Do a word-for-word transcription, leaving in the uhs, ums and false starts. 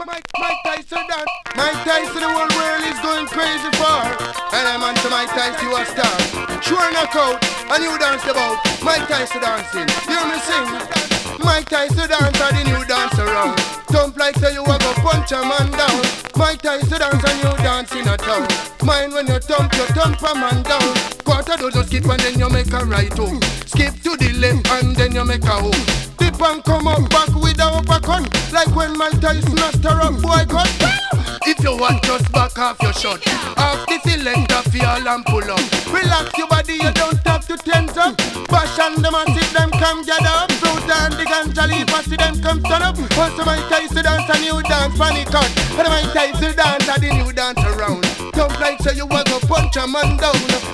Mike, Mike Tyson dance. Mike Tyson, the whole world is going crazy for. And I'm on to Mike Tyson, you a star. Sure knockout, and you dance about. Mike Tyson dancing, hear me sing. Mike Tyson dance and the new dance around. Thump like say you a go punch a man down. Mike Tyson dance and you dance in a town. Mind when you thump, you thump a man down. Quarter dozen skip and then you make a right hook. Skip to the left and then you make a hook. Dip and come up back with a uppercut. Like when Mike Tyson a stir up boy cut. If you want just back off your shot. Off the selector feel and pull up. Relax your body, you don't have to tense up. Bash and them and sit them come gather up. Fruit and the ganja leaf and see them come stand up. Once the Mike Tyson dance a new dance funny cut. And the Mike Tyson dance a the new dance around. Don't like say you want to punch a man down.